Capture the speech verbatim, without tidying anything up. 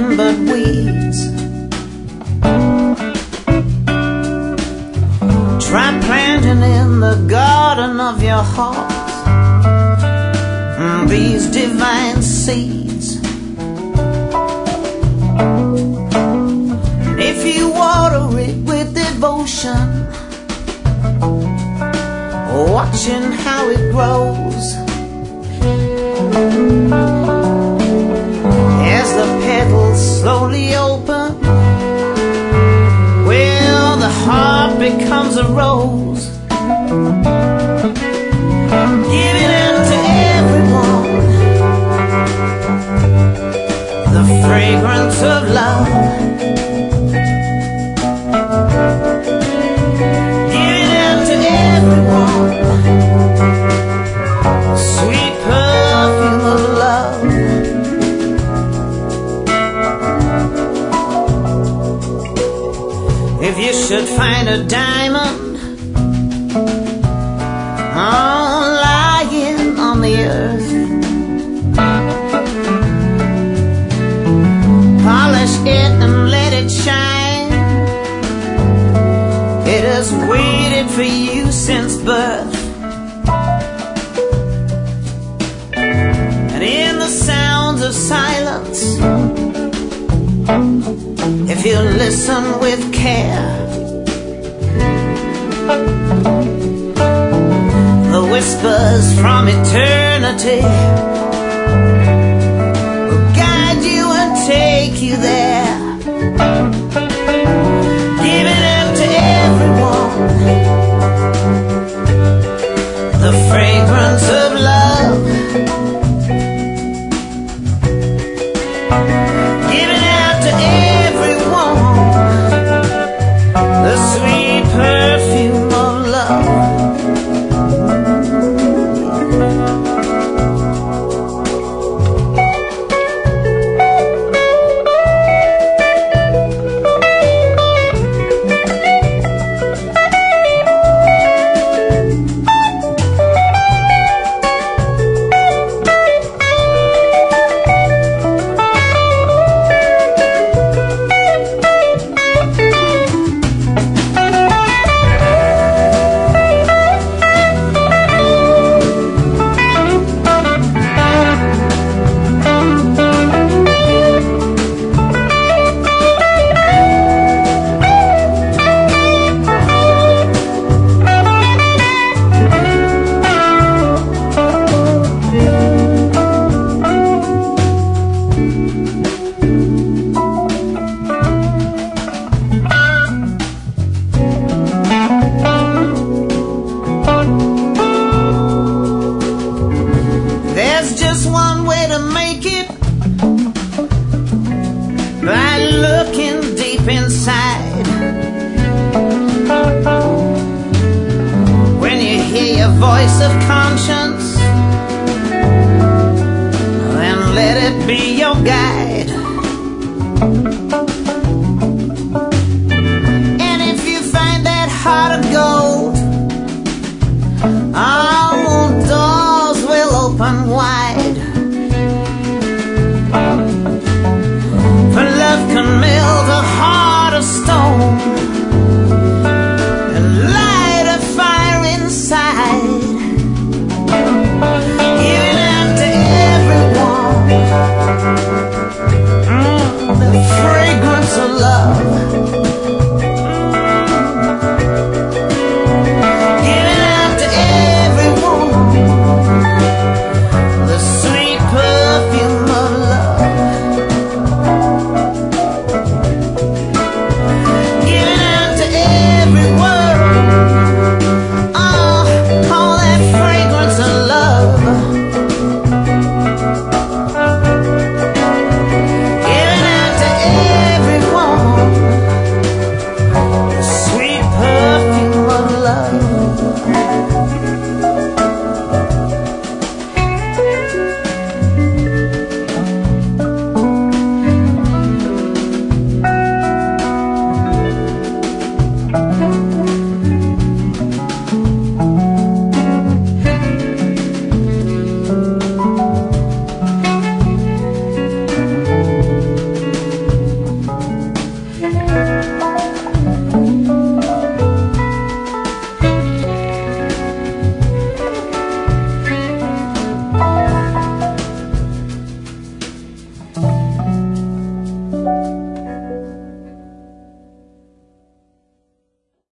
nothing but weeds. Try planting in the garden of your heart these divine seeds. If you water it with devotion, watching how it grows, as the petals slowly open, well, the heart becomes a rose. Give it out to everyone, the fragrance of love. Give it out to everyone, sweet perfume of love. If you should find a diamond oh, lying on the earth, polish it and let it shine. It has waited for you since birth. And in the sounds of silence, if you listen with care, the whispers from eternity will guide you and take you there. Give it up to everyone, the fragrance of love. Give it out to everyone, the sweet perfume of love. There's just one way to make it, by looking deep inside. When you hear your voice of conscience, then let it be your guide.